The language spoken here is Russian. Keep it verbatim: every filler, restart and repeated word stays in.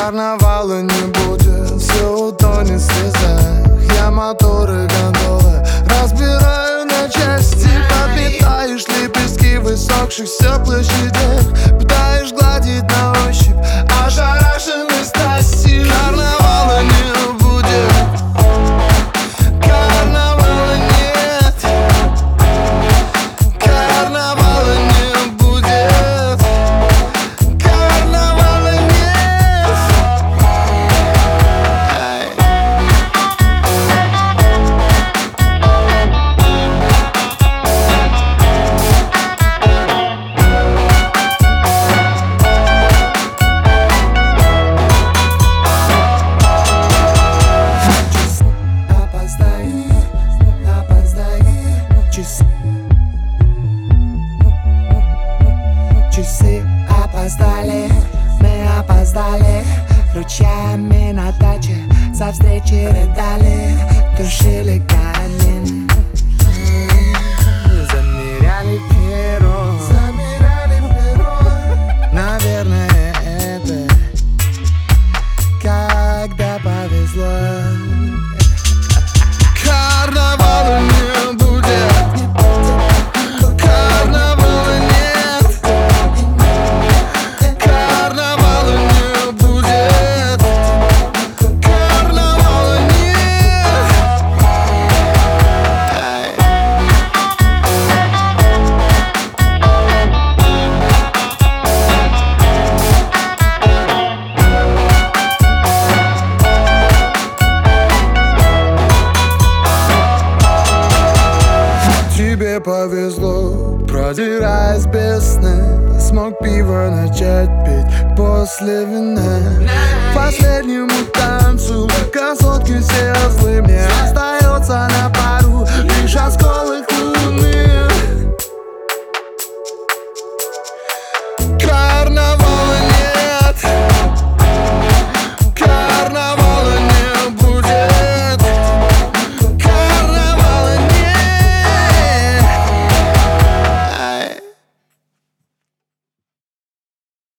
Карнавала не будет, все утонет в слезах. Я моторы гондолы разбираю на части. Подметаешь лепестки в высохшихся площадях, пытаешь гладить на ощупь ошарашенной страстью. Карнавала не будет, карнавала нет, карнавала не будет, карнавала нет. Часы опоздали, мы опоздали. Ручьями на даче за встречи рыдали, тушили камин. Замеряли перо, замеряли перо. Наверное, это когда повезло. Карнавала не будет, карнавала нет, карнавала не будет, карнавала нет. Тебе повезло, продираясь без сна, смог пиво начать пить после вина. Последнему танцу красотки все злые мне